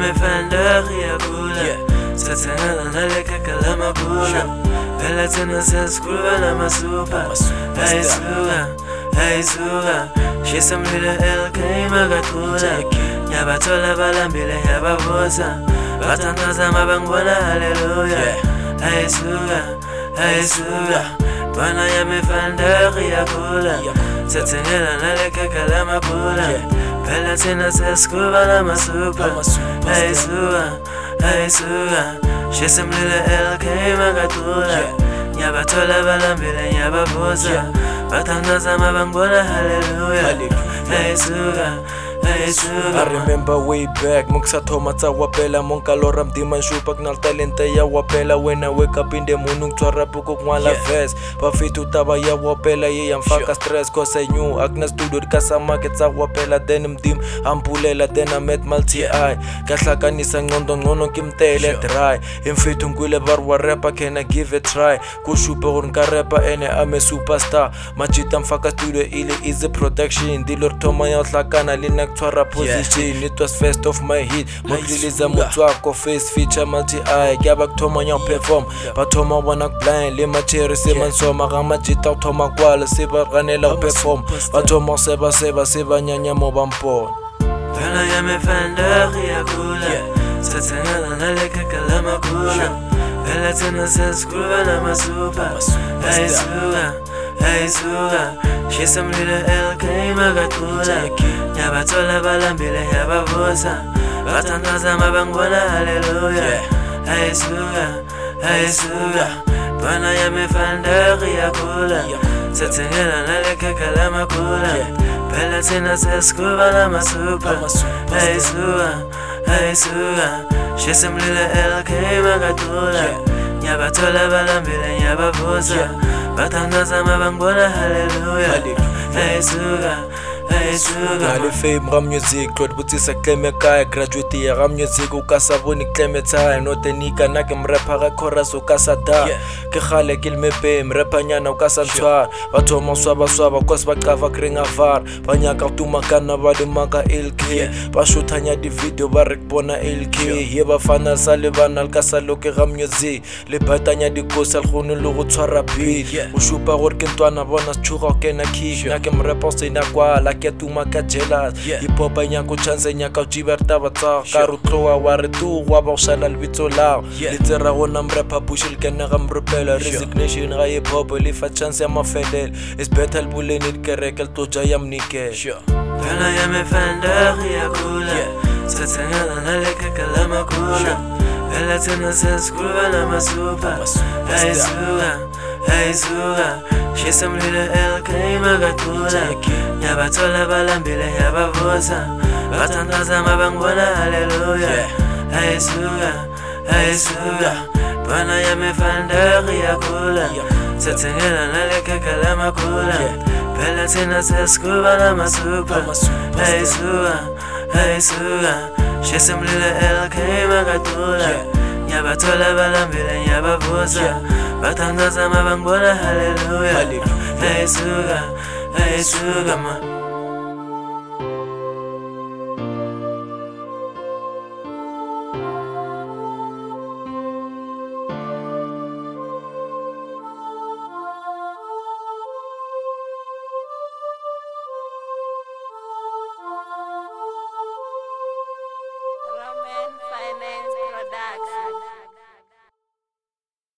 yamefanda khiyakula satsangana naleka kalama bula Bella tena seskulva na masupa Haisuga Shisamlila elkei magatula Nyabatola balambile yabavuza Batangaza mabangwana haleluya Haisuga Bwana yamefanda khiyakula satsangana naleka kalama bula Bella tena seskulva na masupa Haisuga Shisamlila elkei magatula Nyabatola balambile yabavuza Batangaza mabangwana haleluya I remember way back Mugsathoma tsa wapela Monkalora mdima shupak nal talenta ya wapela When I wake up in the morning Twara puko ngwala verse Bafitu taba ya wapela Ye yamfaka stress Cause I knew Akna studio Kasa market tsa wapela Then mdim ampulela Then I met multi-eye Kahlakanisa ngondo kimtele dry Imfitu ngwile barwa rapper Can I give it try Kushupa nka rapper Ene I'm a superstar Machita mfaka studio Ile easy production Dilor toma ya utlakana Lina Twara position It was first of my hit Mokriliza mutwako face feature multi-eye Gyaba kuthoma nyaw perform Bathoma wana blind Lima cherry sema nsoma Gama jita uthoma kwala Siba ganela perform Bathoma seba nyanya moba mpona Bella yamefanda khiyakula satsangana naleka kalama kula Bella tena seskulva na masupa Haisuga Shisamlila elkei magatula Nyabatola balambile yabavuza Batangaza mabangwana haleluya Haisuga Bwana yamefanda khiyakula satsangana naleka kalama kula Bella tena seskulva na masupa Haisuga Shisamlila elkei magatula Nyabatola balambile yabavuza Batangaza mabangwana haleluya Nale fame ram music Claude Butisa kleme kaya Graduate ya ram music Ukasa boni kleme taya Note nika nake mrepa ga chorus ukasa da Ke khale kilme pe mrepa nyana ukasa ntwar Bathoma swaba Kos bakava kringa var Banyaka tumakana badumaka LK Bashuthanya di video barekbona LK Ye bafana salibana Alkasa loke ram music Le batanya di kosa Lkhunu lugu tshwara beat Ushupa gore ke ntwana bona Schuga kena kick Nake mrepa sena kwala Ke tumaka jealous Hip-hop nyako chance nyaka uchiberta batsa Karu tloa ware tu Waba ushala libitso lao Litera gona mrepa bushil kena ga mrepela Resignation ga hip-hop Lifa chance ya mafelel It's better buleni kereke Ltoja ya mnike Bella yamefanda khiyakula satsangana naleka kalama kula Bella tena seskulva na masupa Haisuga Shisamlila elkei magatula Nyabatola balambile yabavuza Batangaza mabangwana haleluya Haisuga Bwana yamefanda khiyakula satsangana naleka kalama kula Bella tena seskulva na masupa Haisuga Shisamlila elkei magatula Nyabatola balambile yabavuza Batangaza mabangwana haleluya Haisuga man Roman Finance Production.